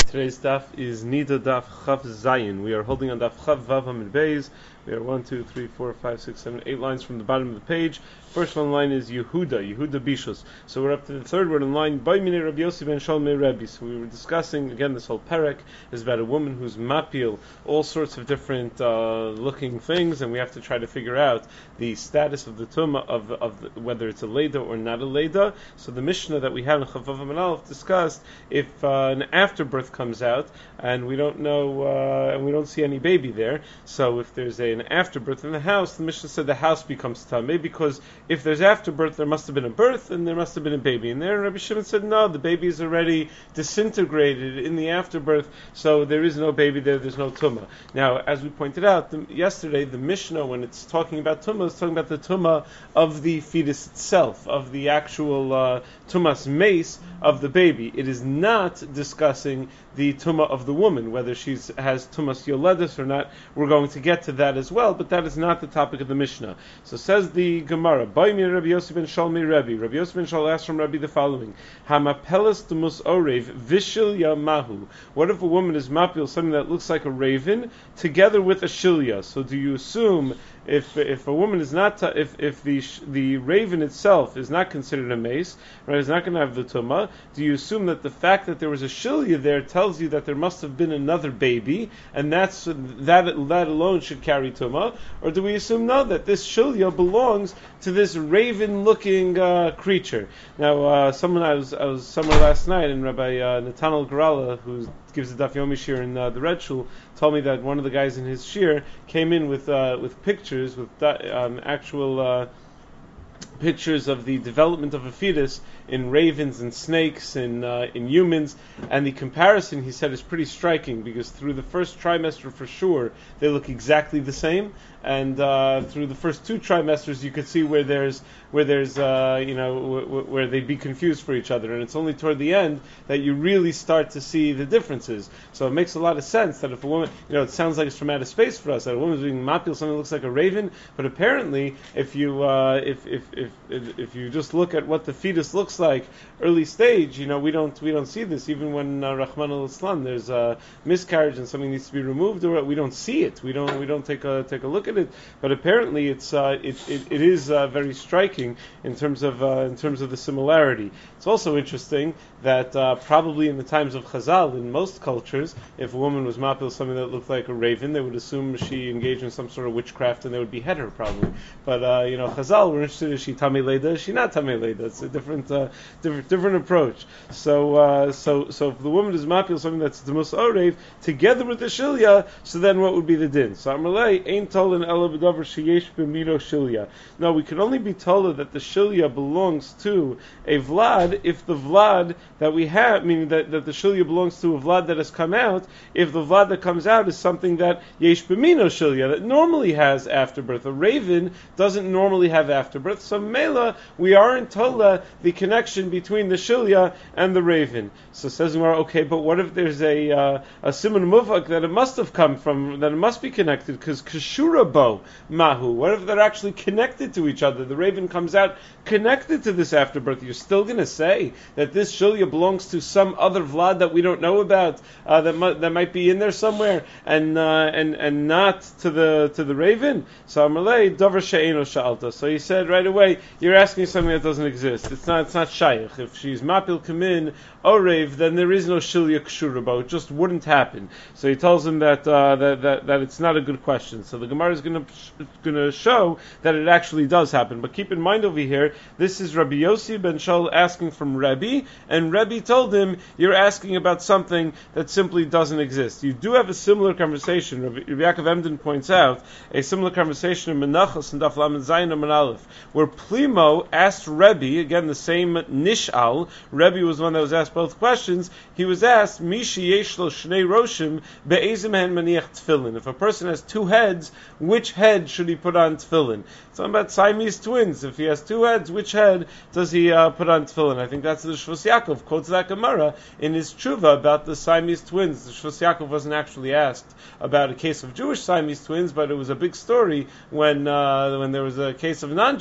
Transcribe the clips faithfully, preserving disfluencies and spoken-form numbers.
Today's daf is Nida daf Chav Zayin. We are holding on daf Chav Vav Hamid Beis. We are one, two, three, four, five, six, seven, eight lines from the bottom of the page. First one line is Yehuda, Yehuda Bishus. So we're up to the third word in line. By Mine Rabbi Yossi ben Shalmei Rebbe. So we were discussing again this whole perek is about a woman who's mapil all sorts of different uh, looking things, and we have to try to figure out the status of the tumah of of the, whether it's a leda or not a leda. So the Mishnah that we had in Chavav Amud Aleph discussed if uh, an afterbirth comes out and we don't know uh, and we don't see any baby there. So if there's a, an afterbirth in the house, the Mishnah said the house becomes tameh because if there's afterbirth, there must have been a birth and there must have been a baby in there. And Rabbi Shimon said no, the baby is already disintegrated in the afterbirth, so there is no baby there. There's no tumah. Now, as we pointed out the, yesterday, the Mishnah when it's talking about tumah is talking about the tumah of the fetus itself, of the actual uh, tumas mace of the baby. It is not discussing the tumah of the woman, whether she has tumas yoledus or not. We're going to get to that as well, but that is not the topic of the Mishnah. So says the Gemara, By me Rabbi Yossi ben Shalmei Rebbe. Rabbi Yossi ben Shalmei asked from Rebbe the following: Hamapelas tumus orev vishilya mahu. What if a woman is mapil something that looks like a raven together with a shilya? So do you assume if if a woman is not ta- if if the the raven itself is not considered a mace, right, is not going to have the tumah, do you assume that the fact that there was a shilya there tells you that there must have been another baby, and that's that that alone should carry tumah, or do we assume no, that this shilya belongs to this raven-looking uh, creature? Now, uh, someone I was I was somewhere last night, and Rabbi uh, Natanel Garala, who gives the Daf Yomi shir in uh, the Red Shul, told me that one of the guys in his shir came in with uh, with pictures, with um, actual uh, pictures of the development of a fetus in ravens and snakes and uh, in humans, and the comparison, he said, is pretty striking because through the first trimester for sure they look exactly the same, and uh, through the first two trimesters you could see where there's where there's uh, you know w- w- where they'd be confused for each other, and it's only toward the end that you really start to see the differences. So it makes a lot of sense that if a woman, you know, it sounds like it's from outer space for us that a woman's being mapil something that looks like a raven, but apparently if you uh, if, if if if if you just look at what the fetus looks like early stage, you know, we don't we don't see this. Even when uh, Rahman al-Islam, there's a miscarriage and something needs to be removed, or we don't see it. We don't we don't take a take a look at it. But apparently, it's uh, it, it it is uh, very striking in terms of uh, in terms of the similarity. It's also interesting that uh, probably in the times of Chazal, in most cultures, if a woman was mapil something that looked like a raven, they would assume she engaged in some sort of witchcraft, and they would behead her probably. But uh, you know, Chazal were interested: is she tamei leda? Is she not tamei leda? It's a different. Uh, Different, different approach. So, uh, so, so if the woman is mapil something that's the mus orev together with the shilya, so then what would be the din? So, Amalei ain't told in ela b'davar sheyesh b'mino shilya. No, we can only be told that the shilya belongs to a vlad if the vlad that we have, meaning that, that the shilya belongs to a vlad that has come out. If the vlad that comes out is something that yesh b'mino shilya that normally has afterbirth, a raven doesn't normally have afterbirth. So, mela we aren't told the connection between the shilya and the raven. So says Gemara, okay, but what if there's a uh, a siman muvak that it must have come from, that it must be connected, because kashura bo mahu. What if they're actually connected to each other? The raven comes out connected to this afterbirth. You're still going to say that this shilya belongs to some other vlad that we don't know about, uh, that mu- that might be in there somewhere, and uh, and and not to the to the raven. So Amalei davar she'eno sha'alta. So he said right away, you're asking something that doesn't exist. It's not it's not shaykh. If she's mapil kamin orev, then there is no shilya kshura bo. It just wouldn't happen. So he tells him that uh, that, that that it's not a good question. So the Gemara is going to going to show that it actually does happen. But keep in mind over here, this is Rabbi Yossi ben Shaul asking from Rebbe, and Rebbe told him, you're asking about something that simply doesn't exist. You do have a similar conversation. Rabbi, Rabbi Yaakov Emden points out a similar conversation in Menachos and Daf Lamed Zayin and Aleph, where Plimo asked Rebbe, again the same nishal. Rebbe was the one that was asked both questions. He was asked, Mishi yeshlo shnei roshim be'ezim hen maniach tefillin. If a person has two heads, which head should he put on tefillin? It's talking about Siamese twins. If he has two heads, which head does he uh, put on tefillin? I think that's the Shvus Yaakov quotes that Gemara in his tshuva about the Siamese twins. The Shvus Yaakov wasn't actually asked about a case of Jewish Siamese twins, but it was a big story when uh, when there was a case of non-Jewish Siamese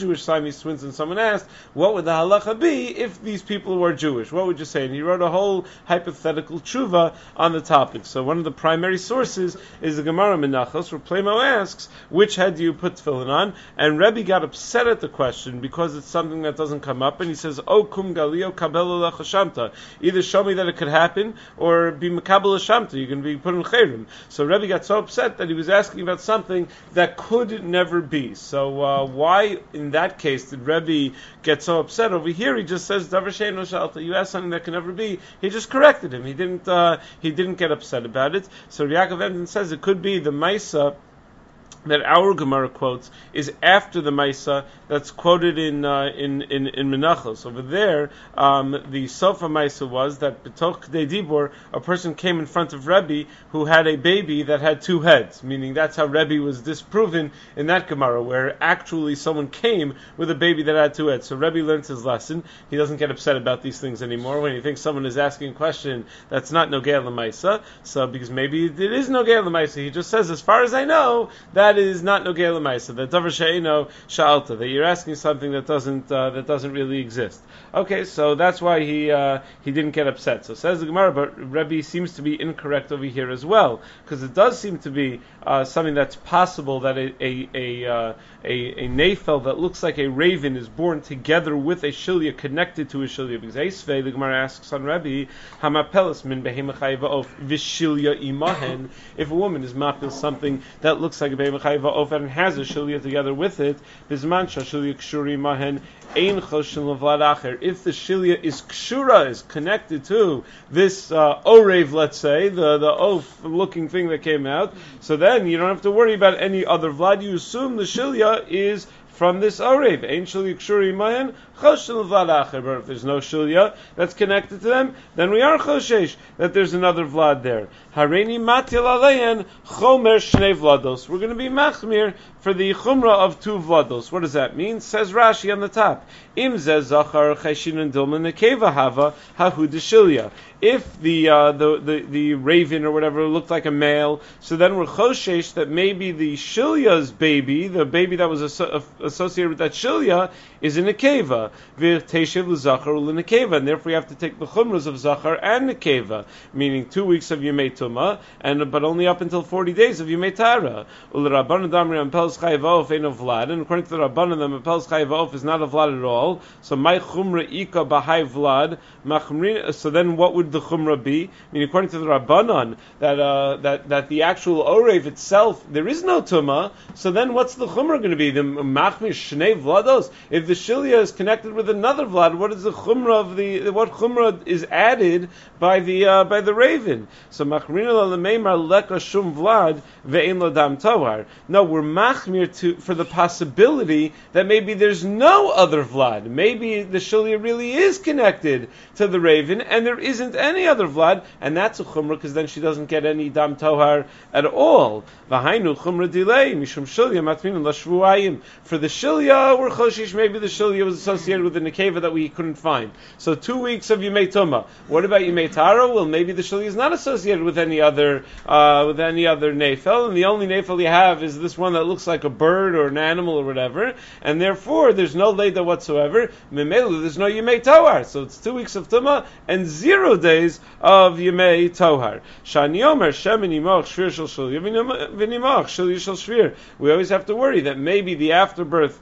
Siamese twins, and someone asked, what would the halacha be if these people were Jewish? What would you say? And he wrote a whole hypothetical tshuva on the topic. So one of the primary sources is the Gemara Menachos, where Plemo asks, which head do you put tefillin on? And Rebbe got upset at the question because it's something that doesn't come up, and he says, O kum galio kabel shamta. Either show me that it could happen, or be makabel shamta. You can be put in chayrim. So Rebbe got so upset that he was asking about something that could never be. So uh, why, in that case, did Rebbe get so upset? Over here, he just says, Davar she'eino shalta. You asked something that can never be. He just corrected him. He didn't. Uh, he didn't get upset about it. So Yaakov Emden says it could be the Maisa that our Gemara quotes is after the Maisa that's quoted in uh, in in in Menachos. Over there, um, the Sofa Maisa was that B'toch de Dibor, a person came in front of Rebbe who had a baby that had two heads, meaning that's how Rebbe was disproven in that Gemara, where actually someone came with a baby that had two heads. So Rebbe learns his lesson. He doesn't get upset about these things anymore when he thinks someone is asking a question that's not Nogea L'Maisa. So because maybe it is Nogea L'Maisa, he just says, as far as I know, that is not Nogea L'Maisa. That Davar she'eino shalta, that you're asking something that doesn't uh, that doesn't really exist. Okay, so that's why he uh, he didn't get upset. So says the Gemara, but Rebbe seems to be incorrect over here as well, because it does seem to be uh, something that's possible that a a a, uh, a a nefel that looks like a raven is born together with a shilya, connected to a shilya. Because Eisvei, the Gemara asks on Rebbe, Hamapelis min behema chayva of vishilya imahen. If a woman is mapil something that looks like a behema chayva of and has a shilya together with it, bisman shilya kshuri imahen ein choshin levlad acher. If the shilya is kshura, is connected to this uh, orev, let's say, the the oaf looking thing that came out, so then you don't have to worry about any other vlad. You assume the shilya is from this orev. Ein shilya kshuri imahen choshin levlad acher. But if there's no shilya that's connected to them, then we are choshesh that there's another vlad there. Hareini matil alein chomer shnei vlados. We're going to be machmir for the chumrah of two vlados. What does that mean? Says Rashi on the top. Im zeh zachar chayshin and dilman nekeva hava hahu deshilya. If the, uh, the the the raven or whatever looked like a male, so then we're choshesh that maybe the shilya's baby, the baby that was aso- associated with that shilya, is in a nekeva. V'teshev l'zachar u'lenekeva, and therefore you have to take the chumras of zachar and nekeva, meaning two weeks of yemei tumah, and but only up until forty days of yemei tara. U'lerabbanan damri ampels chayav of ain't a vlad, and according to the rabbanan, the ampels chayav of is not a vlad at all. So my chumra ika b'hai vlad machmrin. So then what would the chumra be? I mean, according to the rabbanan, that uh, that that the actual orev itself, there is no tumah. So then what's the chumra going to be? The machmir shnei vlados. If the shilya is connected with another vlad, what is the chumra of the? What chumra is added by the uh, by the raven? So machmir l'meimar leka shum vlad ve'in lo dam tohar. No, we're machmir to for the possibility that maybe there's no other vlad. Maybe the shilya really is connected to the raven, and there isn't any other vlad, and that's a chumrah because then she doesn't get any dam tohar at all. V'hainu chumrah delay mishum shilya matmin lashvuayim. For the shilya, we're choshish. Maybe the shilya was associated with the nekeva that we couldn't find. So two weeks of yemei tumah. What about yemei tara? Well, maybe the shilya is not associated with any other uh, with any other nefel, and the only nefel you have is this one that looks like a bird or an animal or whatever, and therefore there's no leda whatsoever. Memelu, there's no yemei tohar. So it's two weeks of tumah and zero days of yemei tohar. Shani omer shemin imach shvir shel shilya v'nimach shilya shel shvir. We always have to worry that maybe the afterbirth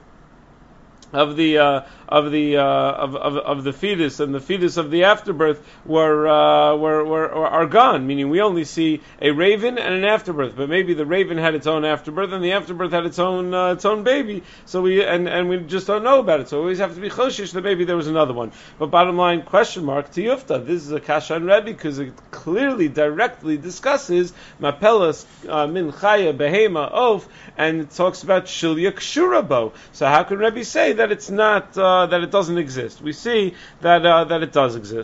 of the uh, of the uh, of, of of the fetus and the fetus of the afterbirth were, uh, were were are gone. Meaning we only see a raven and an afterbirth, but maybe the raven had its own afterbirth and the afterbirth had its own uh, its own baby. So we and, and we just don't know about it. So we always have to be choshish that maybe there was another one. But bottom line, question mark to Yufta. This is a kasha on Rebbe because it clearly directly discusses mapelas uh, min chaya behema of, and it talks about shilya kshurabo. So how can Rebbe say that it's not uh, that it doesn't exist? We see that uh, that it does exist.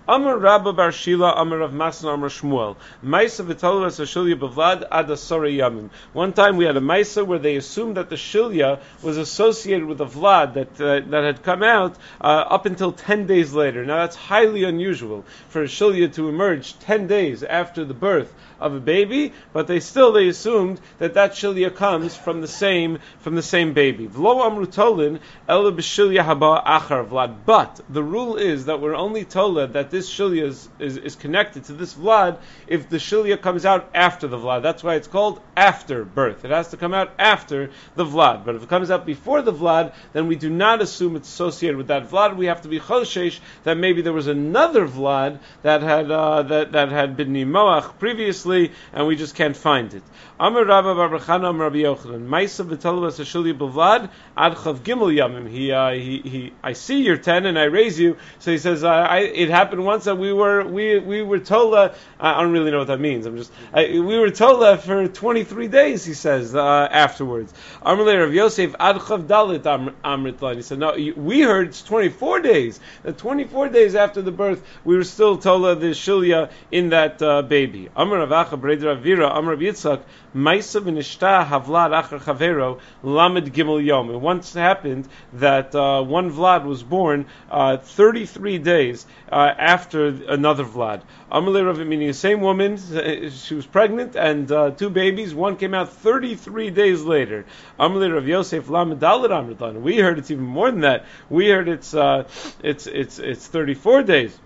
Amar Rabba Bar Shila, Amar Rav Masna, Amar Shmuel. Maisa v'talu es hashilya b'vlad ad asara yamim. One time we had a maisa where they assumed that the shilya was associated with a vlad that uh, that had come out uh, up until ten days later. Now that's highly unusual for a shilya to emerge ten days after the birth of a baby, but they still they assumed that that shilya comes from the same from the same baby. V'lo amru tolin ela b'shilya haba achar vlad. But the rule is that we're only told that this shilya is, is, is connected to this vlad if the shilya comes out after the vlad. That's why it's called after birth. It has to come out after the vlad. But if it comes out before the vlad, then we do not assume it's associated with that vlad. We have to be choshesh that maybe there was another vlad that had uh, that that had been nimoach previously, and we just can't find it. Amar Rabba Bar Chana Amar Rabbi Yochanan Maisa v'talu es hashilya b'vlad ad chav gimel yamim. He uh, he he. I see you're ten and I raise you. So he says uh, I, it happened once that we were we we were tola. I don't really know what that means. I'm just I, we were tola for twenty-three days. He says uh, afterwards. Amar le Rav Yosef ad chav dalit amritlan. He said no. We heard it's twenty-four days. That twenty-four days after the birth, we were still tola the shilya in that uh, baby. Amar Rav Acha Breder Avira Amar Rav Yitzchak Maisa v'nishta havlad achar chavero lamed gimel yom. It once happened that uh, one vlad was born uh, thirty-three days uh, after another vlad. Amalei Rav, meaning the same woman, she was pregnant and uh, two babies. One came out thirty-three days later. Amalei Rav Yosef lamed dalet amritan. We heard it's even more than that. We heard it's uh, it's it's it's thirty-four days.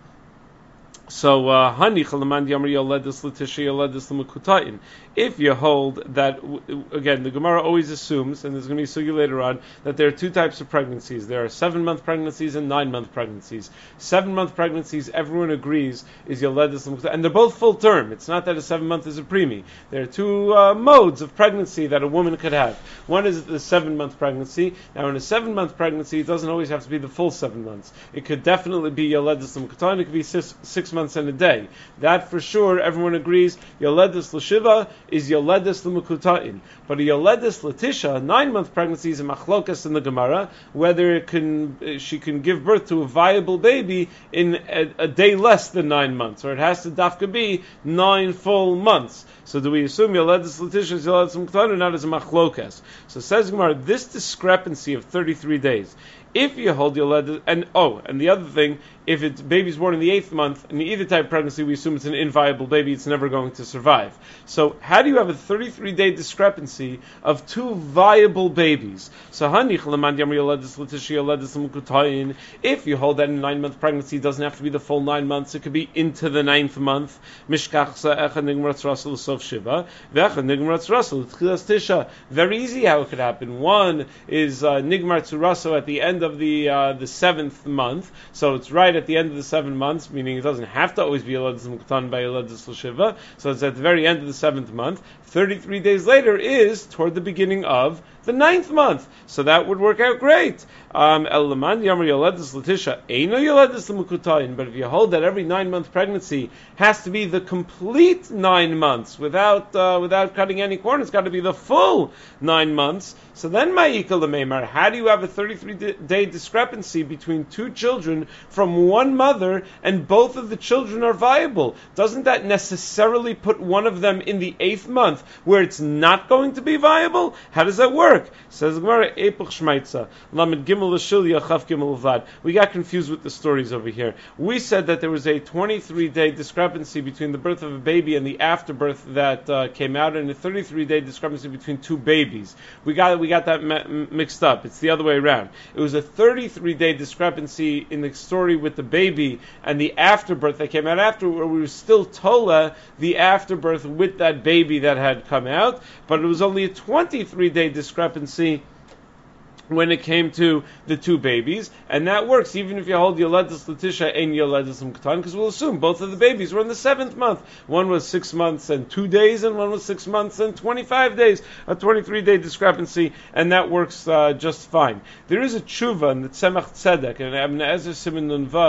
So, hani chalaman yamri yoledus l'tisha yoledus l'mekutain. If you hold that, again, the Gemara always assumes, and there's going to be sugi later on, that there are two types of pregnancies. There are seven-month pregnancies and nine-month pregnancies. Seven-month pregnancies, everyone agrees, is yoledus l'mekutain, and they're both full term. It's not that a seven-month is a preemie. There are two uh, modes of pregnancy that a woman could have. One is the seven-month pregnancy. Now, in a seven-month pregnancy, it doesn't always have to be the full seven months. It could definitely be yoledus l'mekutain. It could be six, six months and a day. That for sure, everyone agrees, yoledus l'shiva is yoledus l'mekutain. But a yoledus l'tisha, a nine-month pregnancy, is a machlokas in the Gemara, whether it can she can give birth to a viable baby in a, a day less than nine months, or it has to dafka be nine full months. So do we assume yoledus l'tisha is yoledus l'mekutain or not as a machlokas? So says Gemara, this discrepancy of thirty-three days, if you hold yoledus, and oh, and the other thing, if it's baby's born in the eighth month, in either type of pregnancy, we assume it's an inviable baby, it's never going to survive. So how do you have a thirty-three day discrepancy of two viable babies? So if you hold that in a nine-month pregnancy, it doesn't have to be the full nine months, it could be into the ninth month. Very easy how it could happen. One is uh, Nigmar Tzuraso at the end of the uh, the seventh month, so it's right at the end of the seven months, meaning it doesn't have to always be yoledus l'mekutain by yoledus l'shiva, so it's at the very end of the seventh month. thirty-three days later is toward the beginning of the ninth month, so that would work out great. Um, but if you hold that every nine-month pregnancy has to be the complete nine months without uh, without cutting any corners, it's got to be the full nine months. So then, ma'ikal l'meimar, how do you have a thirty-three day discrepancy between two children from one mother and both of the children are viable? Doesn't that necessarily put one of them in the eighth month where it's not going to be viable? How does that work? Says Gemara, Epoch Shmaitza, Lamed Gimel L'Shilya, Chaf Gimel L'Vad. We got confused with the stories over here. We said that there was a twenty-three day discrepancy between the birth of a baby and the afterbirth that uh, came out, and a thirty-three day discrepancy between two babies. We got we got that ma- mixed up. It's the other way around. It was a thirty-three day discrepancy in the story with the baby and the afterbirth that came out after, where we were still tola the afterbirth with that baby that had come out, but it was only a twenty-three day discrepancy when it came to the two babies, and that works even if you hold yoledus l'tisha and yoledus l'mekutain, because we'll assume both of the babies were in the seventh month. One was six months and two days, and one was six months and twenty-five days, a twenty-three day discrepancy, and that works uh, just fine. There is a tshuva in the Tzemach Tzedek, and Ibn Ezra Siman Nun Vav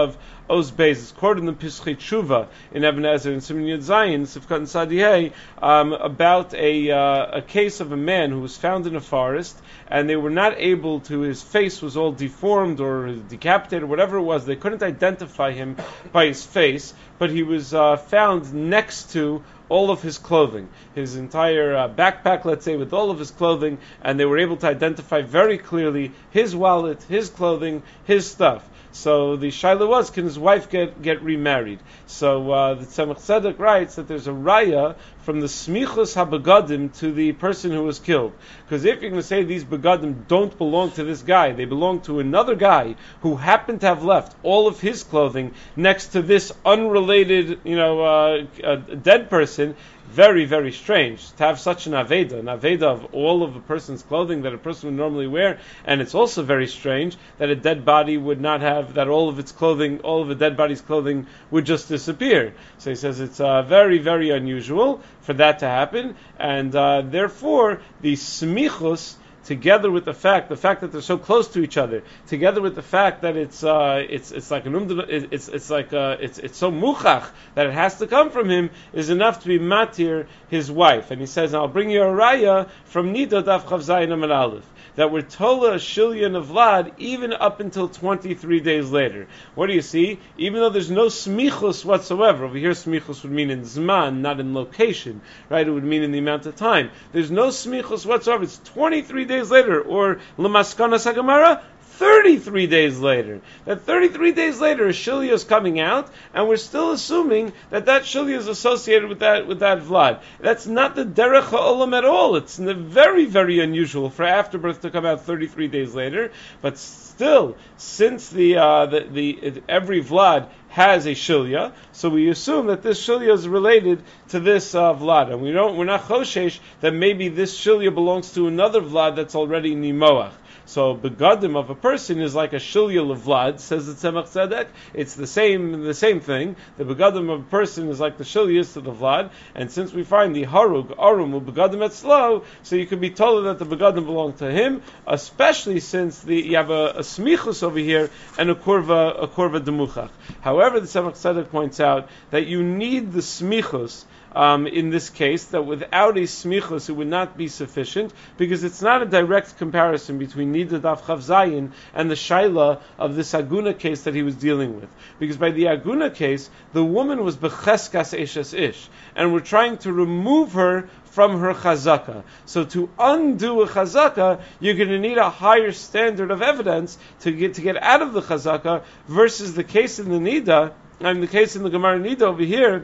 Oz Beis. It's quoted in the Pischei Tshuva in Eben Ezer in Siman Yud Zayin, Sifkat and Sadihei, um, about a uh, a case of a man who was found in a forest, and they were not able to. His face was all deformed or decapitated, or whatever it was. They couldn't identify him by his face, but he was uh, found next to all of his clothing, his entire uh, backpack, let's say, with all of his clothing, and they were able to identify very clearly his wallet, his clothing, his stuff. So the shaila was, can his wife get, get remarried? So uh, the Tzemach Tzedek writes that there's a raya from the smichus habegadim to the person who was killed. Because if you're going to say these begadim don't belong to this guy, they belong to another guy who happened to have left all of his clothing next to this unrelated, you know, uh, uh, dead person. Very, very strange to have such an aveda, an aveda of all of a person's clothing that a person would normally wear, and it's also very strange that a dead body would not have, that all of its clothing, all of a dead body's clothing would just disappear. So he says it's uh, very, very unusual for that to happen, and uh, therefore the smichus, together with the fact, the fact that they're so close to each other, together with the fact that it's uh, it's it's like an umd, it's it's like uh, it's it's so muchach that it has to come from him, is enough to be matir his wife. And he says, "I'll bring you a raya from Nida Daf Chav Zayin Amud Aleph that we're tola shilya and Vlad even up until twenty-three days later." What do you see? Even though there's no smichus whatsoever, over here smichus would mean in zman, not in location, right? It would mean in the amount of time. There's no smichus whatsoever. It's twenty-three days later, or lemaskana sagamara, thirty-three days later. That thirty-three days later, a shilya is coming out, and we're still assuming that that shilya is associated with that with that vlad. That's not the derech ha'olam at all. It's very, very unusual for afterbirth to come out thirty-three days later. But still, since the uh, the, the every vlad has a shilya, so we assume that this shilya is related to this uh, vlad, and we don't, we're not choshesh that maybe this shilya belongs to another vlad that's already nimoach. So begadim of a person is like a shilya levlad, says the Tzemach Tzedek. It's the same the same thing. The begadim of a person is like the shilyas to the vlad, and since we find the harug arum u begadim etzlo, so you can be told that the begadim belong to him, especially since the you have a, a smichus over here and a kurva a kurva demuchach. However, the Tzemach Tzedek points out that you need the smichus Um, in this case, that without a smichus it would not be sufficient, because it's not a direct comparison between Nida Daf Chav Zayin and the shaila of this Aguna case that he was dealing with. Because by the Aguna case, the woman was becheskas eshes ish, and we're trying to remove her from her chazaka. So to undo a chazaka, you're going to need a higher standard of evidence to get to get out of the chazaka, versus the case in the Nida, and the case in the Gemara Nida over here,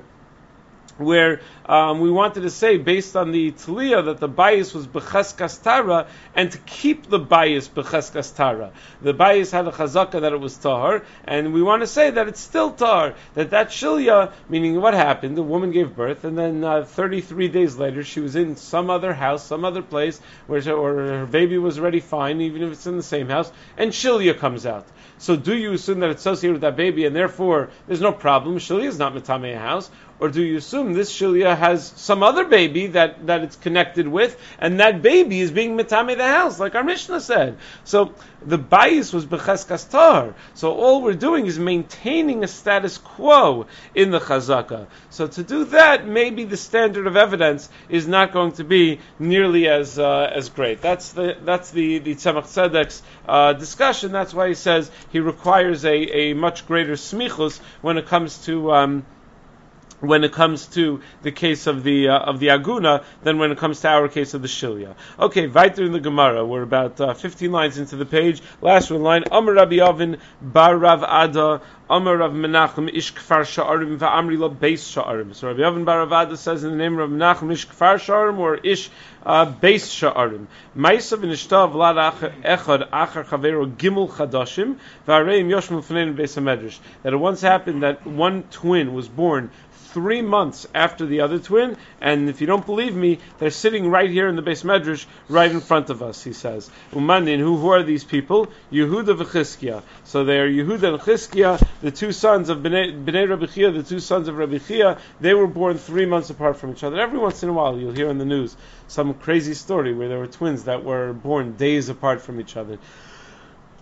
where um, we wanted to say, based on the Tliya, that the bias was b'cheskas tara, and to keep the bias b'cheskas tara. The bias had a chazaka that it was tahar, and we want to say that it's still tahar. That that shilya, meaning what happened, the woman gave birth, and then uh, thirty-three days later, she was in some other house, some other place, where she, or her baby was already fine, even if it's in the same house, and shilya comes out. So do you assume that it's associated with that baby, and therefore there's no problem, shilya is not metamei a house? Or do you assume this shilya has some other baby that, that it's connected with, and that baby is being metame the house, like our Mishnah said? So the bias was b'cheskas tar. So all we're doing is maintaining a status quo in the chazaka. So to do that, maybe the standard of evidence is not going to be nearly as uh, as great. That's the that's the the Tzemach Tzedek's uh, discussion. That's why he says he requires a, a much greater smichus when it comes to. Um, when it comes to the case of the uh, of the Aguna, than when it comes to our case of the Shilya. Okay, weiter in the Gemara. We're about uh, fifteen lines into the page. Last one line. Amar Rabbi Avin bar Rav Ada, Amar Rav Menachem ish kfar sha'arim va'amri lo beis sha'arim. So Rabbi Avin bar Rav Ada says in the name of Rav Menachem ish kfar sha'arim, or ish uh, beis sha'arim. Ma'isa v'nishta v'lad echad achar chavero gimel chadashim v'areim yoshmu f'nein beis hamedrash. That it once happened that one twin was born three months after the other twin, and if you don't believe me, they're sitting right here in the Beis Medrash, right in front of us, he says. Umanin, who, who are these people? Yehuda v'Chizkiya. So they are Yehuda and Chizkiya, the two sons of Bnei, Bnei Rabbi Chia, the two sons of Rabbi Chia. They were born three months apart from each other. Every once in a while, you'll hear in the news some crazy story where there were twins that were born days apart from each other.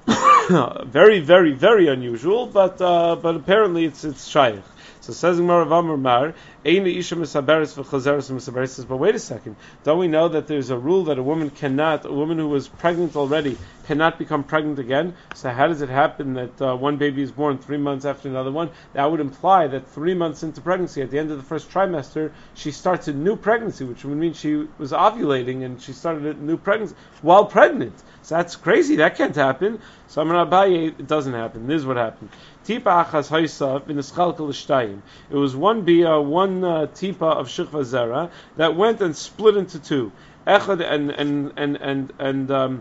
very, very, very unusual, but uh, but apparently it's it's shaykh. So says Gemara Vamar Mar, Eina Isha Misaberes v'Chazeres Misaberes. Says, but wait a second, don't we know that there's a rule that a woman cannot, a woman who was pregnant already cannot become pregnant again? So how does it happen that uh, one baby is born three months after another one? That would imply that three months into pregnancy, at the end of the first trimester, she starts a new pregnancy, which would mean she was ovulating and she started a new pregnancy while pregnant. So that's crazy. That can't happen. So I'm going to Abaye, it doesn't happen. This is what happened. Tipa achas haisa in ischalkel shtayim. It was one bia, one uh, tipa of shikva zera that went and split into two. Echad and and and and and um,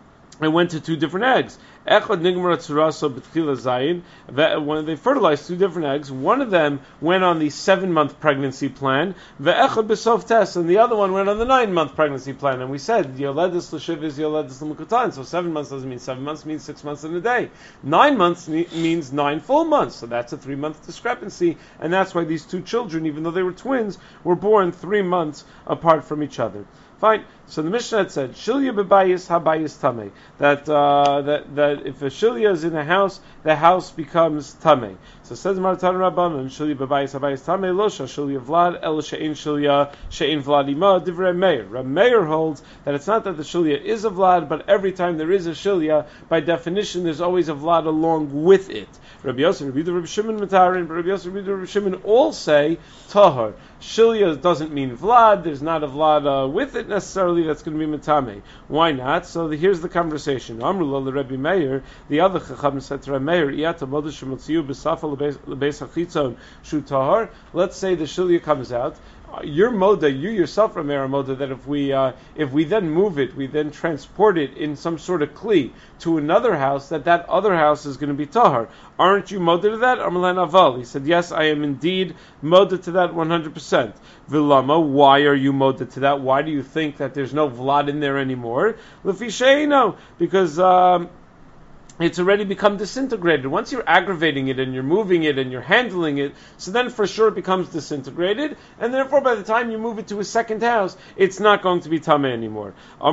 it went to two different eggs. Echad nigmar tzuraso b'tchila zayin. When they fertilized two different eggs, one of them went on the seven-month pregnancy plan. Ve'echad b'sof tes, and the other one went on the nine-month pregnancy plan. And we said yoledis l'shiv is yoledis l'mukutan. So seven months doesn't mean seven months; means six months in a day. Nine months ne- means nine full months. So that's a three-month discrepancy, and that's why these two children, even though they were twins, were born three months apart from each other. Fine. So the Mishnah had said, Shilya bebayis habayis tamei. That uh, that that if a shilya is in a house, the house becomes tamei. So it says Maratan Rabbanan, Shilya bebayis habayis tamei lo shilya vlad el she'in shilya she'in vlad ima divrei Meir. Rab Meir holds that it's not that the shilya is a vlad, but every time there is a shilya, by definition, there's always a vlad along with it. Rabbi Yosef, Rabbi Rabbi Shimon Matarin, but Rabbi Yosef, Rabbi Rabbi Shimon all say tahar. Shilya doesn't mean vlad. There's not a vlad uh, with it necessarily. That's going to be metame. Why not? So the, here's the conversation. Amrullah le Rabbi Meir. The other chacham said to Rabbi Meir, "Iyata modesh shemotziu b'safa lebeis hachitzon shu tahar." Let's say the shilya comes out. Your moda, you yourself, Rameir, moda, that if we uh, if we then move it, we then transport it in some sort of kli to another house, that that other house is going to be tahar. Aren't you moda to that? Amalan aval. He said, yes, I am indeed moda to that one hundred percent. Vilama, why are you moda to that? Why do you think that there's no vlad in there anymore? Lefisheino, because um, it's already become disintegrated. Once you're aggravating it and you're moving it and you're handling it, so then for sure it becomes disintegrated, and therefore by the time you move it to a second house, it's not going to be tameh anymore.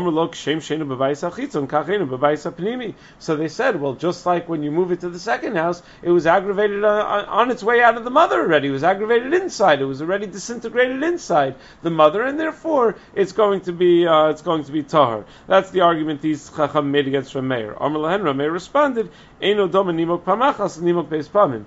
So they said, well, just like when you move it to the second house, it was aggravated on, on its way out of the mother already. It was aggravated inside. It was already disintegrated inside the mother, and therefore it's going to be uh, it's going to be tahar. That's the argument these chacham made against Rameir. Amar lahen, Rameir responded, "Eino doma nimok pamachas nimok beis pamim."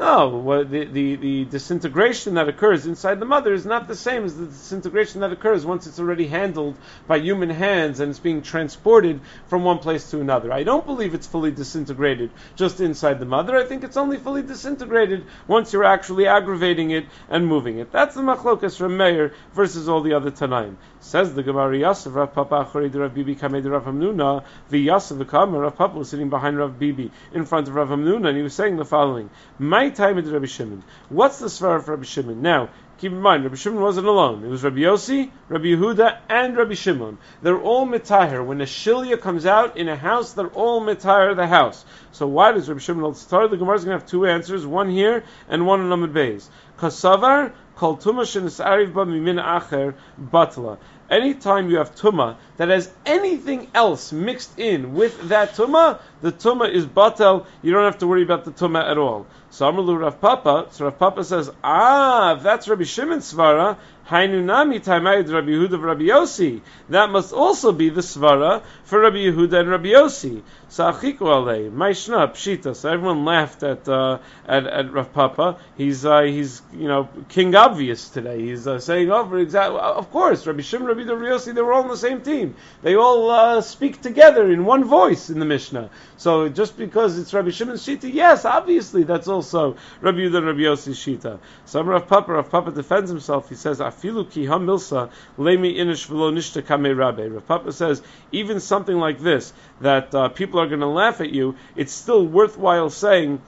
No, the, the the disintegration that occurs inside the mother is not the same as the disintegration that occurs once it's already handled by human hands and it's being transported from one place to another. I don't believe it's fully disintegrated just inside the mother. I think it's only fully disintegrated once you're actually aggravating it and moving it. That's the machlokas from Meir versus all the other Tanaim. Says the Gemara, Yasef Rav Papa Achorei Rav Bibi Kamei Rav Hamnuna, v'Yasef v'Kam, Rav Papa was sitting behind Rav Bibi in front of Rav Hamnuna, and he was saying the following: My time at Rabbi Shimon. What's the svara of Rabbi Shimon? Now, keep in mind, Rabbi Shimon wasn't alone. It was Rabbi Yossi, Rabbi Yehuda, and Rabbi Shimon. They're all mitahir. When a shilya comes out in a house, they're all mitahir the house. So why does Rabbi Shimon hold star? The Gemara is going to have two answers, one here and one in Amud Beis. Kasavar kol tuma shenisariv ba mimin acher batla. Anytime you have tuma that has anything else mixed in with that tuma, the tuma is batel. You don't have to worry about the tuma at all. So Amrulu Rav Papa, so Rav Papa says, ah, if that's Rabbi Shimon's svara, Hainu nami taimayid Rabbi Yehuda Rabbi Yossi. That must also be the svara for Rabbi Yehuda and Rabbi Yossi. So achiku alei, maishna pshita. So everyone laughed at uh, at at Rav Papa. He's uh, he's you know king obvious today. He's uh, saying over oh, exactly. Of course, Rabbi Shimon, Rabbi Yehuda, Rabbi Yossi, they were all on the same team. They all uh, speak together in one voice in the Mishnah. So just because it's Rabbi Shimon's shita, yes, obviously that's also Rabbi Yehuda and Rabbi Yossi's shita. So Rav Papa, Rav Papa defends himself. He says, "Afilu ki hamilsa lemi inish v'lo nishta kamei rabbe." Rav Papa says, even something like this, that uh, people are going to laugh at you, it's still worthwhile saying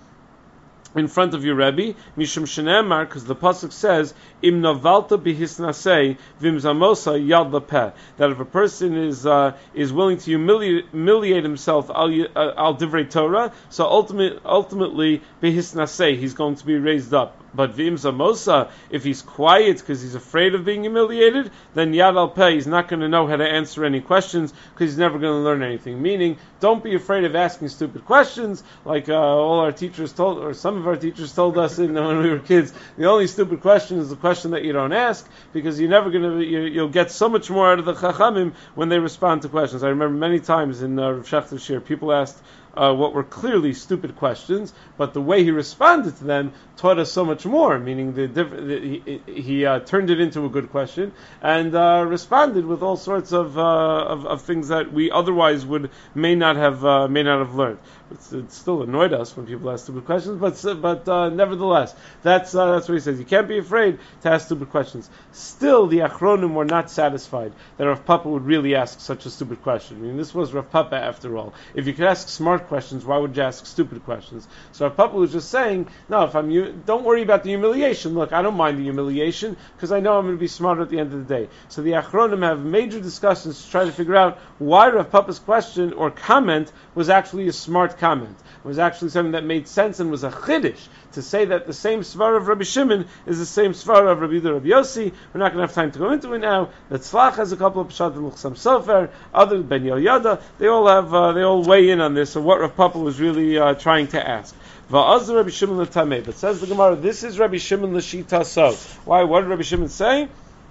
in front of your Rebbe, Mishum Shenemar, because the pasuk says, Im navalta bihisnasei vim zamosa yad lapeh, that if a person is uh, is willing to humiliate, humiliate himself al, uh, al divrei Torah, so ultimate, ultimately bihisnasei, he's going to be raised up. But v'im zamosa, if he's quiet because he's afraid of being humiliated, then yad al peh, he's not going to know how to answer any questions because he's never going to learn anything. Meaning, don't be afraid of asking stupid questions, like uh, all our teachers told, or some of our teachers told us in, when we were kids. The only stupid question is the question that you don't ask, because you're never going to, you, you'll get so much more out of the chachamim when they respond to questions. I remember many times in uh, Rav Shechter's shir, people asked Uh, what were clearly stupid questions, but the way he responded to them taught us so much more. Meaning, the, the he, he uh, turned it into a good question and uh, responded with all sorts of, uh, of of things that we otherwise would may not have uh, may not have learned. It's, it still annoyed us when people ask stupid questions, but but uh, nevertheless, that's uh, that's what he says. You can't be afraid to ask stupid questions. Still, the Achronim were not satisfied that Rav Papa would really ask such a stupid question. I mean, this was Rav Papa after all. If you could ask smart questions, why would you ask stupid questions? So Rav Papa was just saying, no, if I'm you, don't worry about the humiliation. Look, I don't mind the humiliation because I know I'm going to be smarter at the end of the day. So the Achronim have major discussions to try to figure out why Rav Papa's question or comment was actually a smart comment. It was actually something that made sense and was a chiddush to say that the same svar of Rabbi Shimon is the same svar of Rabbi Yehuda Rabbi Yossi. We're not going to have time to go into it now. The Tzlach has a couple of pshat and Luchsam Sofer, other Ben Yoyada. They all have, uh, they all weigh in on this. So what Rav Papa was really uh, trying to ask. Va'az Rabbi Shimon l'tameh. But says the Gemara, this is Rabbi Shimon l'shita so. Why? What did Rabbi Shimon say?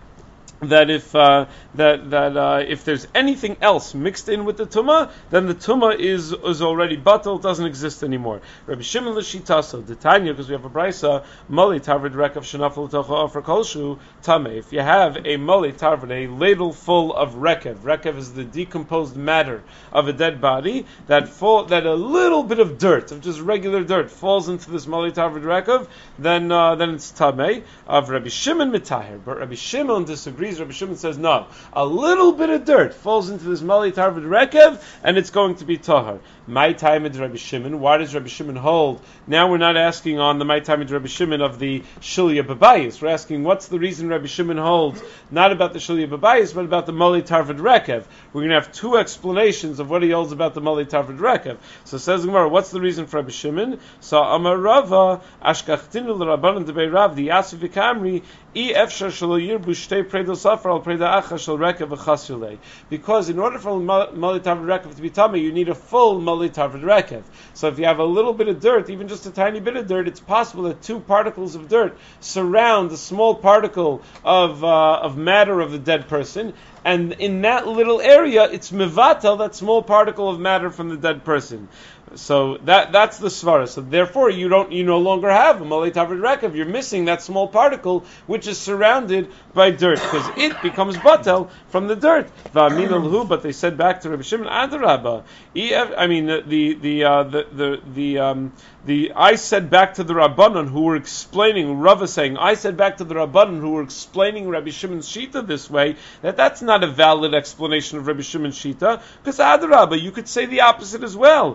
That if uh, that that uh, if there's anything else mixed in with the tumah, then the tumah is is already batal, doesn't exist anymore. Rabbi Shimon l'shitaso, the Tanya, because we have a brisa, moli tarvid rekav shenafel tocha afar kolshu tameh. If you have a moli tarvid, a ladle full of rekav, rekav is the decomposed matter of a dead body, that fall that a little bit of dirt, of just regular dirt, falls into this moli tarvid rekav, then uh, then it's tameh. Of Rabbi Shimon mitaher, but Rabbi Shimon disagrees. Rabbi Shimon says no. A little bit of dirt falls into this mali tarvid rekev, and it's going to be tahar. My time is Rabbi Shimon. Why does Rabbi Shimon hold? Now we're not asking on the my time is Rabbi Shimon of the Shilya Babayis. We're asking what's the reason Rabbi Shimon holds not about the Shilya Babayis, but about the mali tarvid rekev. We're going to have two explanations of what he holds about the mali tarvid rekev. So says the Gemara, what's the reason for Rabbi Shimon? So Amar Rava ashkachtinu l'Rabbanan debei Rav the Yasif v'Kamri I efshar shelo yirbu shtei predos safar al preda acha shel rekev v'chasulei. Because in order for mali tarvid rekev to be tummy, you need a full mali tarvid rekev. So if you have a little bit of dirt, even just a tiny bit of dirt, it's possible that two particles of dirt surround a small particle of uh, of matter of the dead person, and in that little area, it's mevatel, that small particle of matter from the dead person. So that that's the svara. So therefore, you don't you no longer have a malei tavid rekav. You're missing that small particle which is surrounded by dirt because it becomes batel from the dirt. Va'amin but they said back to Rabbi Shimon Adarabba. I mean the the the uh, the the, the um, The I said back to the Rabbanon who were explaining, Rava saying, I said back to the Rabbanon who were explaining Rabbi Shimon's Shita this way, that that's not a valid explanation of Rabbi Shimon's Shita, because Adarabba, you could say the opposite as well.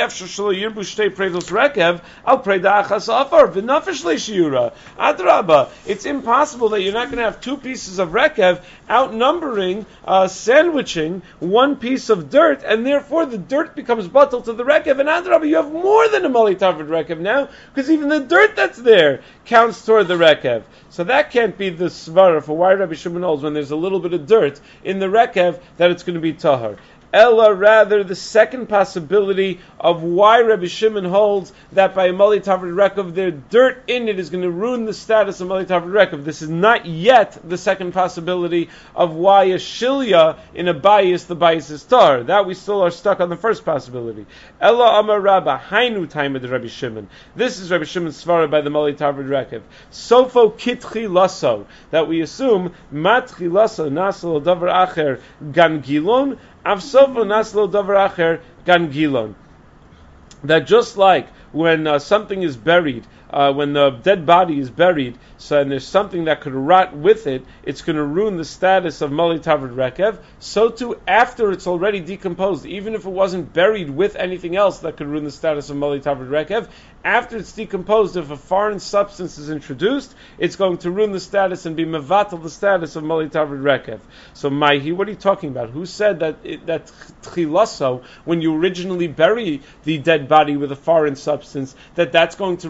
Adarabba, it's impossible that you're not going to have two pieces of rekev outnumbering, uh, sandwiching one piece of dirt, and therefore the dirt becomes batal to the rekev, and Adarabba, you have more than a malita rekev now, because even the dirt that's there counts toward the rekev. So that can't be the svara for why Rabbi Shimon holds when there's a little bit of dirt in the rekev that it's going to be tahar. Ella, rather, the second possibility of why Rabbi Shimon holds that by a Mali Tavrid Rekav, the dirt in it is going to ruin the status of Mali Tavrid Rekav. This is not yet the second possibility of why a Shilya in a bias, the bias is tar. That we still are stuck on the first possibility. Ella Amar Rabba, Hainu Taimad Rabbi Shimon. This is Rabbi Shimon's svara by the Mali Tavrid Rekav. Sofo Kitchi Lasso, that we assume Matchi Lasso Nasal Davar Acher Gangilon. That just like when uh, something is buried, uh, when the dead body is buried, so and there's something that could rot with it, it's going to ruin the status of Mali Tavrid Rekev. So too, after it's already decomposed, even if it wasn't buried with anything else that could ruin the status of Mali Tavrid Rekev, after it's decomposed, if a foreign substance is introduced, it's going to ruin the status and be mevatel the status of Mali Tavrid Rekev. So, Maihi, what are you talking about? Who said that it, that tchilaso, when you originally bury the dead body with a foreign substance, that that's going to ruin the status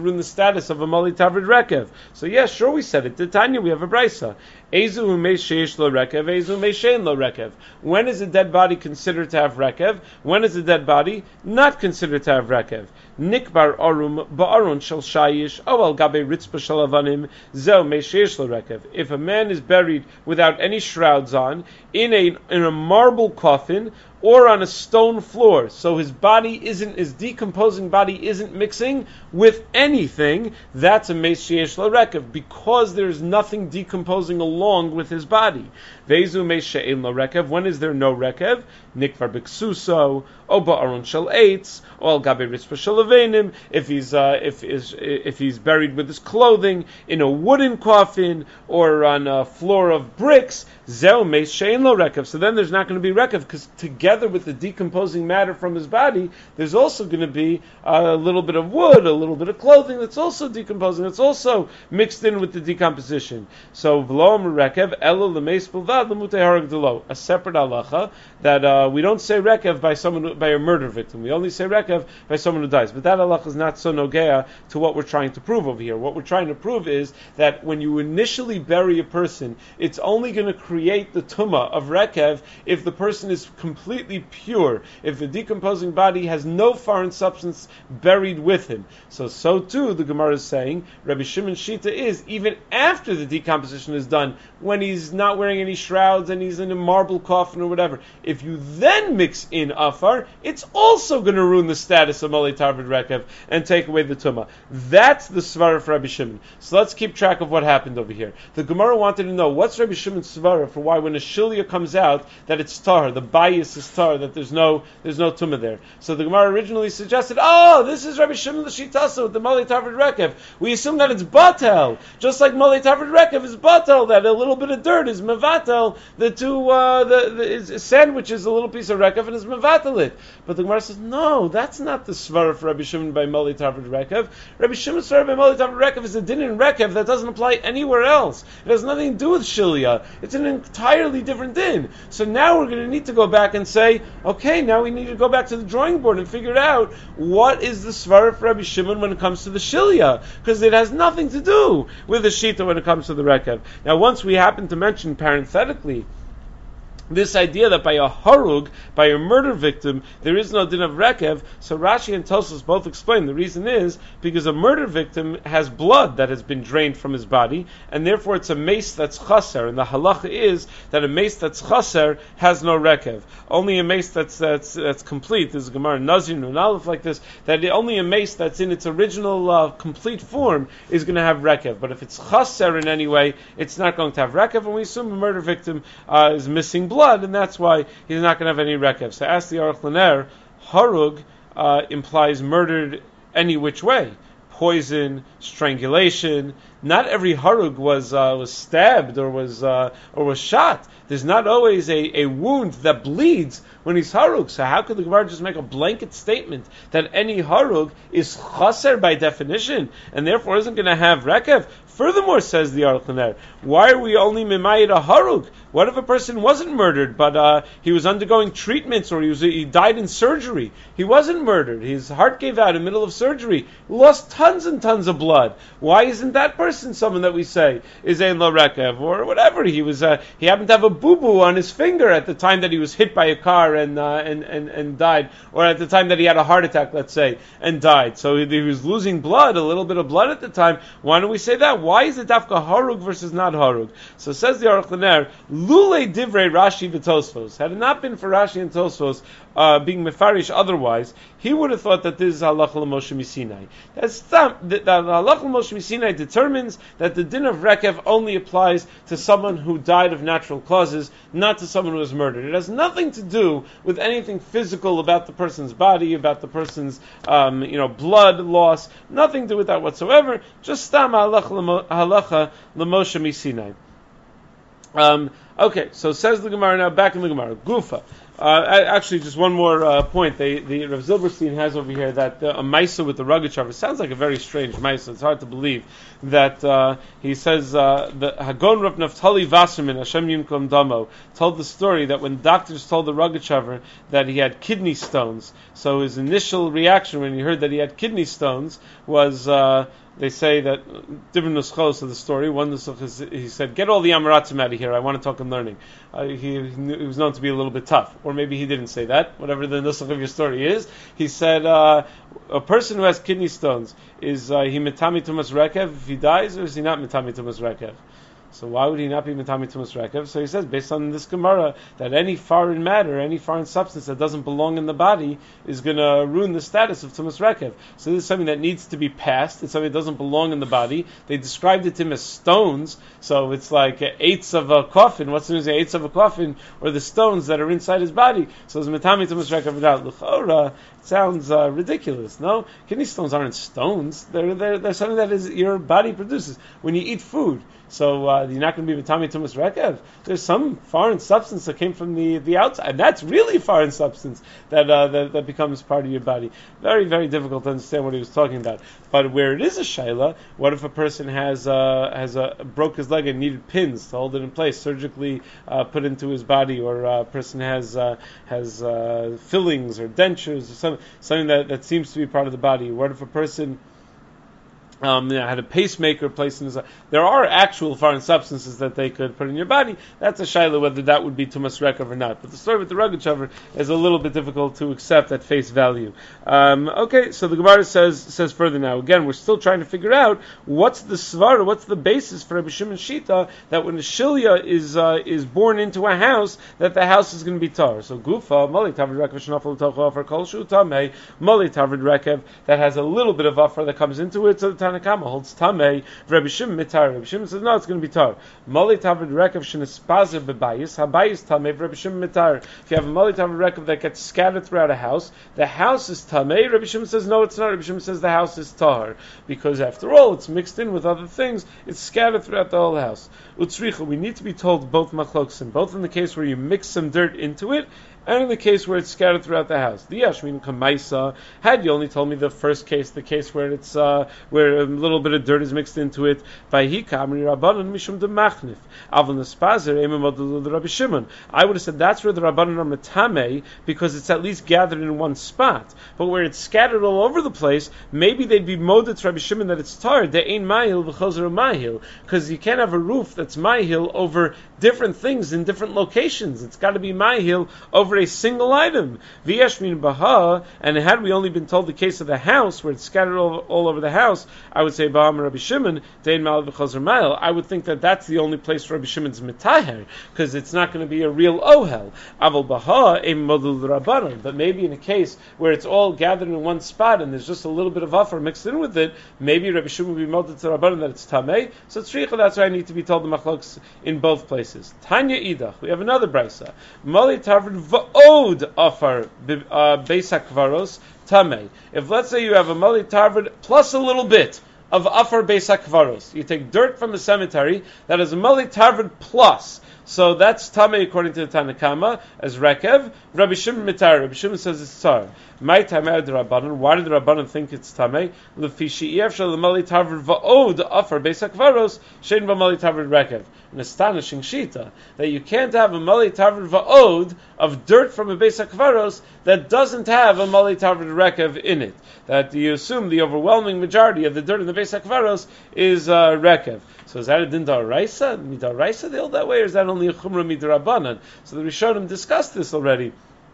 status of a mali tavrid rekev. So yes, sure we said it. Titania, we have a brisa. Ezu umesh sheish lo rekev, ezu umesh shein lo rekev. When is a dead body considered to have rekev? When is a dead body not considered to have rekev? Nikbar arum ba'arun shel shayish awal gabe ritzpa shel avanim zeu mesh sheish lo rekev. If a man is buried without any shrouds on in a in a marble coffin or on a stone floor, so his body isn't, his decomposing body isn't mixing with anything, that's a meis sheyesh lo rekev, because there's nothing decomposing along with his body. Vezu meis she'ein lo rekev, when is there no rekev? Nikvar b'ksuso, o ba'aron shel eitz, o al gabe ritzpa shel avenim, if he's uh, if is if he's buried with his clothing in a wooden coffin or on a floor of bricks, zeu meis she'ein lo rekev. So then there's not going to be rekev, because together with the decomposing matter from his body, there's also going to be a little bit of wood, a little bit of clothing that's also decomposing, that's also mixed in with the decomposition. So v'lo rekev elo lemeis bilvad lemutei harag delo, a separate halacha that uh, we don't say rekev by someone who, by a murder victim. We only say rekev by someone who dies. But that halacha is not so nogea to what we're trying to prove over here. What we're trying to prove is that when you initially bury a person, it's only going to create the tumah of rekev if the person is completely pure, if the decomposing body has no foreign substance buried with him. So, so too, the Gemara is saying, Rabbi Shimon's shita is, even after the decomposition is done, when he's not wearing any shrouds and he's in a marble coffin or whatever, if you then mix in afar, it's also going to ruin the status of Mali Tarvid Rekev and take away the tumah. That's the svara for Rabbi Shimon. So let's keep track of what happened over here. The Gemara wanted to know, what's Rabbi Shimon's svara for why when a shilya comes out, that it's tar, the bias is tar, that there's no there's no tumah there. So the Gemara originally suggested, oh, this is Rabbi Shimon the Shitasa with the Mali Tarvid Rekev. We assume that it's batel, just like Mali Tarvid Rekev is batel, that a little bit of dirt is mevatel, the two uh, the, the is, sandwich is a little piece of rekev and is mevatel it. But the Gemara says, no, that's not the svara for Rabbi Shimon by Mali Tarvid Rekev. Rabbi Shimon's svara by Mali Tarvid Rekev is a din in rekev that doesn't apply anywhere else. It has nothing to do with shilya. It's an entirely different din. So now we're going to need to go back and say, okay, now we need to go back to the drawing board and figure out what is the svara for Rabbi Shimon when it comes to the shilya, because it has nothing to do with the shita when it comes to the rekev. Now, once we happen to mention parenthetically this idea that by a harug, by a murder victim, there is no din of rekev, so Rashi and Tosfos both explain the reason is because a murder victim has blood that has been drained from his body, and therefore it's a mace that's chaser, and the halacha is that a mace that's chaser has no rekev. Only a mace that's that's that's complete, there's a Gemara Nazir and Aleph like this, that only a mace that's in its original uh, complete form is going to have rekev. But if it's chaser in any way, it's not going to have rekev, and we assume a murder victim uh, is missing blood. Blood, and that's why he's not going to have any rekev. So ask the Aruch Laner, harug uh, implies murdered any which way. Poison, strangulation. Not every harug was uh, was stabbed or was uh, or was shot. There's not always a, a wound that bleeds when he's harug. So how could the Gemara just make a blanket statement that any harug is chaser by definition and therefore isn't going to have rekev? Furthermore, says the Aruch Laner, why are we only mimayid a harug? What if a person wasn't murdered, but uh, he was undergoing treatments, or he was he died in surgery? He wasn't murdered. His heart gave out in the middle of surgery. He lost tons and tons of blood. Why isn't that person someone that we say is ein lo rekev, or whatever? He was uh, he happened to have a boo boo on his finger at the time that he was hit by a car and uh, and, and and died, or at the time that he had a heart attack, let's say, and died. So he, he was losing blood, a little bit of blood at the time. Why don't we say that? Why is it dafka harug versus not harug? So says the Aruch Laner, lule divrei Rashi v'Tosfos. Had it not been for Rashi and Tosfos uh, being mefarish otherwise, he would have thought that this is halacha l'Moshe Misinai. That's the, the, the halacha l'Moshe Misinai determines that the din of rekev only applies to someone who died of natural causes, not to someone who was murdered. It has nothing to do with anything physical about the person's body, about the person's um, you know blood loss. Nothing to do with that whatsoever. Just stam halacha l'Moshe Misinai. Um, okay, so says the Gemara now, back in the Gemara, Gufa. Uh, actually, just one more uh, point. They, the Rav Zilberstein has over here that uh, a Maisa with the Rogachover sounds like a very strange Maisa. It's hard to believe that uh, he says uh, the Hagon Rav Naftali Wasserman Hashem Yimkom Damo told the story that when doctors told the Rogachover that he had kidney stones, so his initial reaction when he heard that he had kidney stones was. Uh, They say that different nuschos of the story. One nuschos is he said, "Get all the Amaratzim out of here. I want to talk and learning." Uh, he, he was known to be a little bit tough, or maybe he didn't say that. Whatever the nuschos of your story is, he said uh, a person who has kidney stones is uh, he mitami tumas rekev if he dies, or is he not mitami tumas rekev? So why would he not be mitami tumas rekev? So he says, based on this Gemara, that any foreign matter, any foreign substance that doesn't belong in the body is going to ruin the status of tumas rekev. So this is something that needs to be passed. It's something that doesn't belong in the body. They described it to him as stones. So it's like eighths of a coffin. What's the news? Eighths of a coffin, or the stones that are inside his body. So it's mitami tumas rekev without luchora. Sounds uh, ridiculous. No, kidney stones aren't stones. They're, they're they're something that is your body produces when you eat food. So uh, you're not going to be mitami tumas rekev. There's some foreign substance that came from the, the outside, and that's really foreign substance that, uh, that that becomes part of your body. Very very difficult to understand what he was talking about. But where it is a shaila, what if a person has uh, has a broke his leg and needed pins to hold it in place, surgically uh, put into his body, or a person has uh, has uh, fillings or dentures or something something that, that seems to be part of the body. What if a person Um, you know, had a pacemaker placed in his. There are actual foreign substances that they could put in your body. That's a shaila whether that would be tumas rekev or not. But the story with the Rogachover is a little bit difficult to accept at face value. Um, okay, so the Gemara says says further now. Again, we're still trying to figure out what's the svara, what's the basis for Rabbi Shimon Shita that when a shilya is uh, is born into a house, that the house is going to be tar. So gufa mali tavid rekev shenafal tocha offer kol shu tamei mali tavid rekev that has a little bit of offer that comes into it. So the Tanakama holds tamei. Rabbi Shimon mitar. Rabbi Shimon says no, it's going to be tar. Mali tavid rekev shenispazer bebayis habayis tamei. Rabbi Shimon mitar. If you have a mali tavid rekev that gets scattered throughout a house, the house is tamei. Rabbi Shimon says no, it's not. Rabbi Shimon says the house is tar because after all, it's mixed in with other things. It's scattered throughout the whole house. Utzricha. We need to be told both machloksim, both in the case where you mix some dirt into it, and in the case where it's scattered throughout the house. The Yashmin Kamaisa, had you only told me the first case, the case where it's uh, where a little bit of dirt is mixed into it, Vayhi Kamri Rabbanan Mishum de Machnif, Avon Spazer, Emimodul the Rabbi Shimon. I would have said that's where the Rabbanan are metame, because it's at least gathered in one spot. But where it's scattered all over the place, maybe they'd be moded to Rabbi Shimon that it's tar, de ein mahil v'chozer mahil, because you can't have a roof that's mahil over different things in different locations. It's got to be mahil over a single item. V'yashmin baha, and had we only been told the case of the house where it's scattered all, all over the house, I would say baham Rabbi Shimon dein mal v'chozer mahil. I would think that that's the only place where Rabbi Shimon's mitaher, because it's not going to be a real ohel. Aval baha a modul rabbanon. But maybe in a case where it's all gathered in one spot and there's just a little bit of offer mixed in with it, maybe Rabbi Shimon would be modul to rabbanon that it's tamei. So tzricha, that's why I need to be told the machloks in both places. Tanya idach. We have another brisa. Mali tavrid va'od offer uh, beis hakvaros tamei. If let's say you have a mali tavrid plus a little bit of afar beis hakvaros, you take dirt from the cemetery that is a mali tavrid plus. So that's tamei according to the Tanakama as rekev. Rabbi Shimon mitar. Rabbi Shimon says it's tar. My tamei the Rabbanan. Why did the Rabbanan think it's tamei? Lefishi efshal lemali tavrid va'od afar beis hakvaros shein v'mali tavrid rekev. An astonishing shita that you can't have a mali tavrid va'od of dirt from a beis hakvaros that doesn't have a mali tavrid rekev in it. That you assume the overwhelming majority of the dirt in the beis hakvaros is uh, rekev. So is that a din da'oraisa? Midaraisa they hold that way, or is that only a chumrah midarabanan? So the Rishonim discussed this already.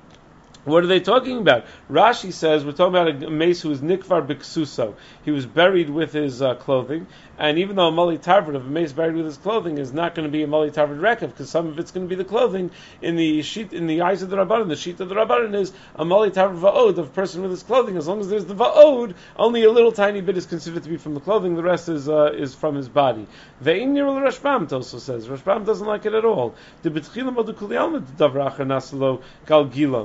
What are they talking about? Rashi says we're talking about a mace who was nikvar biksuso. He was buried with his uh, clothing, and even though a mali tavrid of a mace buried with his clothing is not going to be a mali tavrid rekev, because some of it's going to be the clothing. In the sheet, in the eyes of the Rabbanan, the sheet of the Rabbanan is a mali tavrid va'od of a person with his clothing. As long as there's the va'od, only a little tiny bit is considered to be from the clothing. The rest is uh, is from his body. Ve'in nirul Rashbam also says Rashbam doesn't like it at all. The betchilam of the kuliyalma davrach naslo gal gilon, because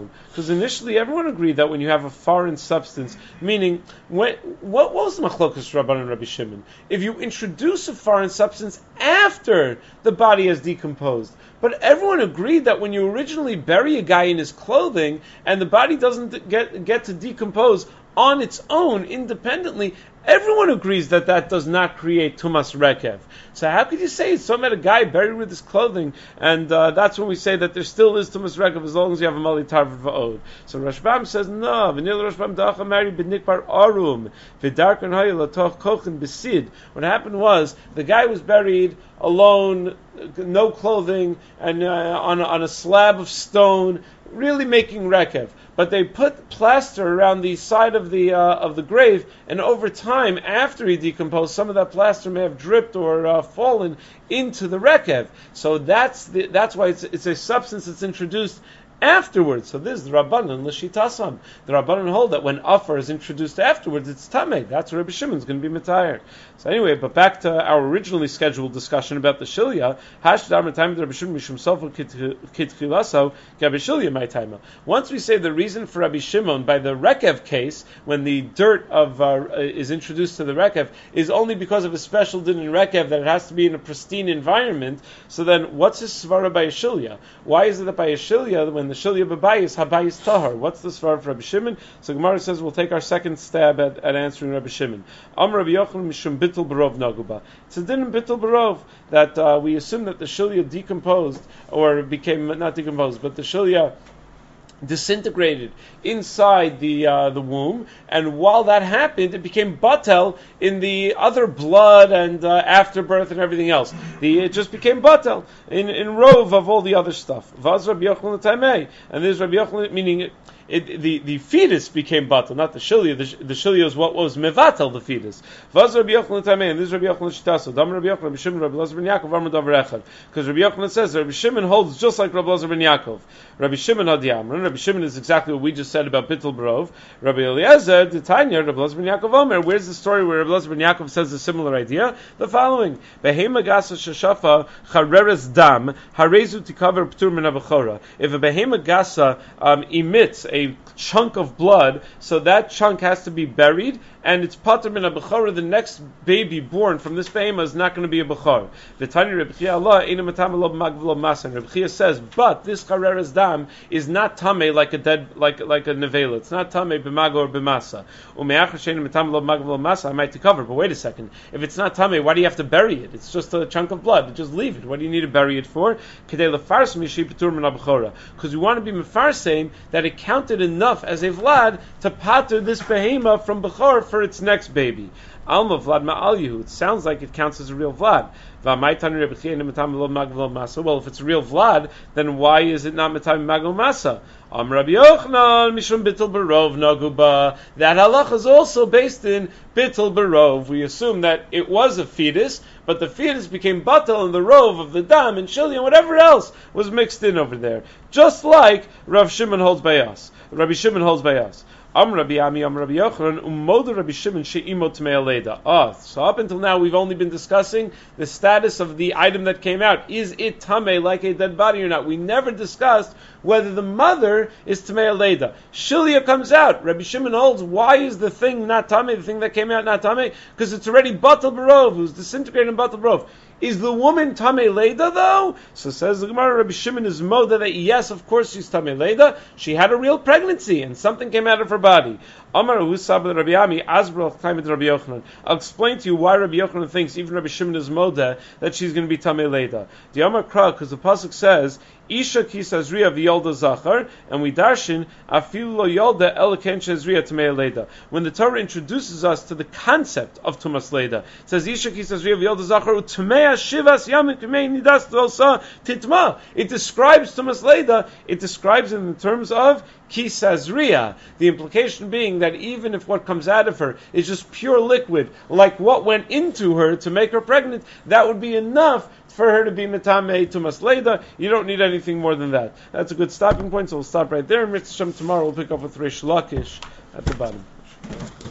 because initially everyone agreed that when you have a foreign substance, meaning when what, what was the machlokas Rabban and Rabbi Shimon? If you introduce a foreign substance after the body has decomposed, but everyone agreed that when you originally bury a guy in his clothing and the body doesn't get get to decompose on its own independently, everyone agrees that that does not create tumas rekev. So how could you say it's talking about a guy buried with his clothing, and uh, that's when we say that there still is tumas rekev as long as you have a mali tarv va'od. So Rashbam says no. V'nil Rashbam dacha mari b'nikbar arum v'darkan hayel atoch kochen besid. What happened was the guy was buried alone, no clothing, and uh, on on a slab of stone, really making rekev. But they put plaster around the side of the uh, of the grave, and over time, after he decomposed, some of that plaster may have dripped or uh, fallen into the rekev. So that's the, that's why it's it's a substance that's introduced afterwards. So this is the Rabbanan l'shitasam. The Rabbanan hold that when afar is introduced afterwards, it's tamei. That's where Rabbi Shimon's going to be metayer. So anyway, but back to our originally scheduled discussion about the shilya. Hashdar time Rabbi Shimon mishum sofa kitchilaso Rabbi Shilya my time. Once we say the reason for Rabbi Shimon by the rekev case, when the dirt of uh, is introduced to the rekev, is only because of a special din in rekev that it has to be in a pristine environment. So then, what's his svara by a shilya? Why is it that by a shilya when the shilya b'bayis habayis tahar? What's the svara for Rabbi Shimon? So Gemara says we'll take our second stab at, at answering Rabbi Shimon. Am Rabbi Yochanan mishum bittul barov naguba. It's a din in bittul barov that uh, we assume that the shilya decomposed or became not decomposed, but the shilya disintegrated inside the uh, the womb, and while that happened, it became batel in the other blood and uh, afterbirth and everything else. The, it just became batel in in rove of all the other stuff. Vaz Rabbi Yochanan Taimei, and this Rabbi Yochanan, meaning it, it, the the fetus became batel, not the shilya. The, the shilya is what was mevatel the fetus. Vaz Rabbi Yochanan Taimei, and this Rabbi Yochanan Shitaso. Dam Rabbi Yochanan, Rabbi Shimon, Rabbi Elazar ben Yaakov, Amar Davar Echad. Because Rabbi Yochanan says Rabbi Shimon holds just like Rabbi Elazar ben Yaakov. Rabbi Shimon Hadiyamran. Rabbi Shimon is exactly what we just said about Bittul Barov. Rabbi Eliezer, the Tanya, Rabbi Elazar ben Yaakov Omer. Where's the story where Rabbi Elazar ben Yaakov says a similar idea? The following: Behema gasa shashafa chareres dam harezu tikaver ptur min abachora. If a behema gasa um, emits a chunk of blood, so that chunk has to be buried, and it's pater min abachora. The next baby born from this behema is not going to be a bachor. The Tanya Rabbi Chia Allah ina matam lo magvlo masan. Rabbi Chia says, but this chareres dam is not tame like a dead, like like a nevela. It's not tame b'mago or b'masa. Umeachar shein matam lo magvlo masa. I might to cover, but wait a second. If it's not tame, why do you have to bury it? It's just a chunk of blood. Just leave it. What do you need to bury it for? Kedei lefars mishi patur min abachora. Because we want to be mefarsein that it counted enough as a vlad to pater this behema from bachor for its next baby. Alma Vlad Ma'al it sounds like it counts as a real Vlad. Well, if it's a real Vlad, then why is it not Matam Magol Masa? Am Rabbi Yochanan Mishum Bittul Barov Naguba. That halach is also based in Bittul Barov. We assume that it was a fetus, but the fetus became batal and the rove of the dam and shilya and whatever else was mixed in over there. Just like Rav Shimon holds by us. Rabbi Shimon holds by us. Am Rabbi Ami, Am Rabbi Yochanan, Umodu Rabbi Shimon she'imo tmei aleda. Ah, so up until now we've only been discussing the status of the item that came out. Is it tamei like a dead body or not? We never discussed whether the mother is tmei aleda. Shilya comes out. Rabbi Shimon holds, why is the thing not tamei, the thing that came out not tamei? Because it's already batal barov, it was disintegrated in batal barov. Is the woman tamei leda though? So says the Gemara, Rabbi Shimon is moda that yes, of course she's tamei leda. She had a real pregnancy and something came out of her body. Amar Husab Rabbi Ami Azbrach time Rabbi Yochanan. I'll explain to you why Rabbi Yochanan thinks even Rabbi Shimon is moda that she's going to be tamei leda. The Amar Kra, because the pasuk says Isha kisazriya v'yolda zachar, and we darshin afilu lo yolda elaken shezriya tamei leda. When the Torah introduces us to the concept of tumas leda, it says Isha kisazriya v'yolda zachar u'tamei shivas yamin k'mei nidas dosa titma. It describes tumas leda. It describes it in terms of kisazriya. The implication being that even if what comes out of her is just pure liquid, like what went into her to make her pregnant, that would be enough for her to be metamei tumas leda. You don't need anything more than that. That's a good stopping point, so we'll stop right there. And Mitzvah tomorrow we'll pick up with Reish Lakish at the bottom.